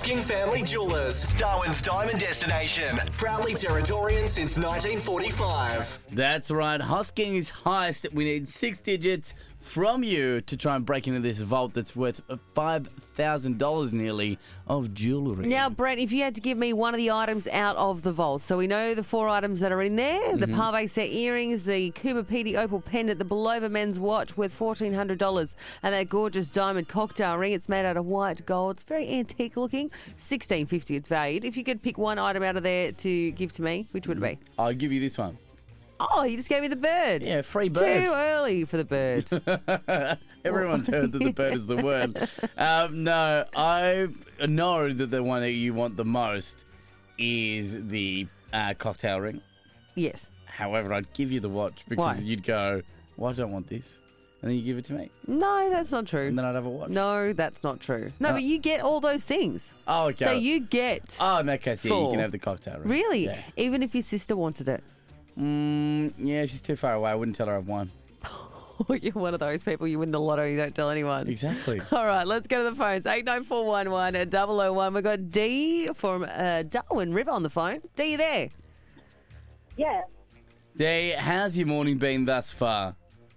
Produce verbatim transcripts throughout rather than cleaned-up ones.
Hosking Family Jewelers, Darwin's diamond destination. Proudly Territorian since nineteen forty-five. That's right. Hosking's heist. We need six digits from you to try and break into this vault that's worth five thousand dollars nearly of jewellery. Now, Brent, if you had to give me one of the items out of the vault, so we know the four items that are in there, mm-hmm. the Pave set earrings, the Cooper Pedy opal pendant, the Belova men's watch worth fourteen hundred dollars, and that gorgeous diamond cocktail ring. It's made out of white gold. It's very antique looking. sixteen fifty it's valued. If you could pick one item out of there to give to me, which would it be? I'll give you this one. Oh, you just gave me the bird. Yeah, free it's bird. Too early for the bird. Everyone's heard that the bird is the word. Um, no, I know that the one that you want the most is the uh, cocktail ring. Yes. However, I'd give you the watch because Why? you'd go, well, I don't want this. And then you give it to me. No, that's not true. And then I'd have a watch. No, that's not true. No, Uh, but you get all those things. Oh, okay. So you get... Oh, in that case, yeah, four. you can have the cocktail ring. Really? Yeah. Even if your sister wanted it? Mm, yeah, she's too far away. I wouldn't tell her I've won. You're one of those people, you win the lotto, you don't tell anyone. Exactly. All right, let's go to the phones. eight nine four one one double oh one. We've got Dee from uh, Darwin River on the phone. Dee, you there? Yeah, Dee, how's your morning been thus far?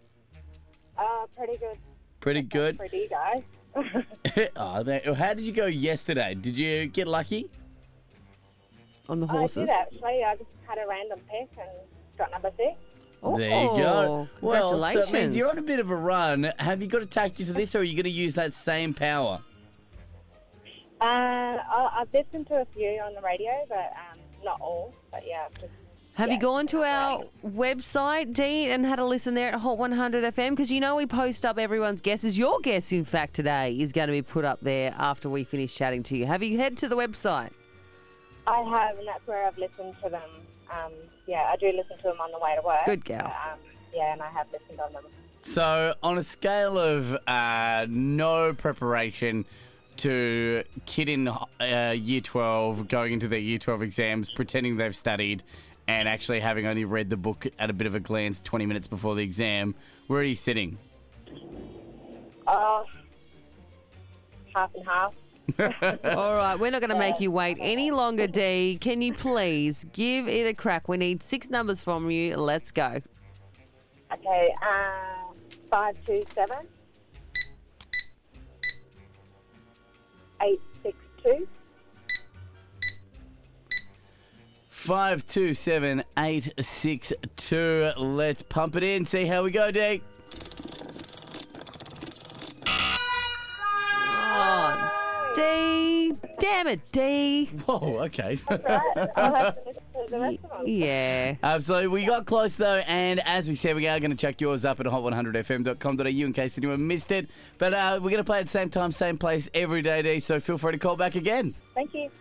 uh, pretty good. Pretty good? Pretty, guys. oh, that- how did you go yesterday? Did you get lucky? On the I horses? did actually. I just had a random pick and got number six. Oh, There you go. Well, so congratulations. it means you're on a bit of a run. Have you got a tactic to this, or are you going to use that same power? Uh, I, I've listened to a few on the radio, but um, not all. But yeah, just, Have yeah, you gone to our random. website, Dee, and had a listen there at Hot one hundred F M? Because you know we post up everyone's guesses. Your guess, in fact, today is going to be put up there after we finish chatting to you. Have you head to the website? I have, and that's where I've listened to them. Um, yeah, I do listen to them on the way to work. Good gal. But, um, yeah, and I have listened on them. So, on a scale of uh, no preparation to kid in uh, year twelve going into their year twelve exams, pretending they've studied, and actually having only read the book at a bit of a glance twenty minutes before the exam, where are you sitting? Uh, half and half. All right, we're not going to make you wait any longer, Dee. Can you please give it a crack? We need six numbers from you. Let's go. Okay, uh, five two seven eight six two. five two seven eight six two. Let's pump it in. See how we go, Dee. Oh, Dee. Damn it, Dee. Whoa, okay. Right? I'll have to listen to the rest of them. Yeah. Absolutely. We got close, though, and as we said, we are going to check yours up at hot one hundred f m dot com dot a u in case anyone missed it. But uh, we're going to play at the same time, same place every day, Dee, so feel free to call back again. Thank you.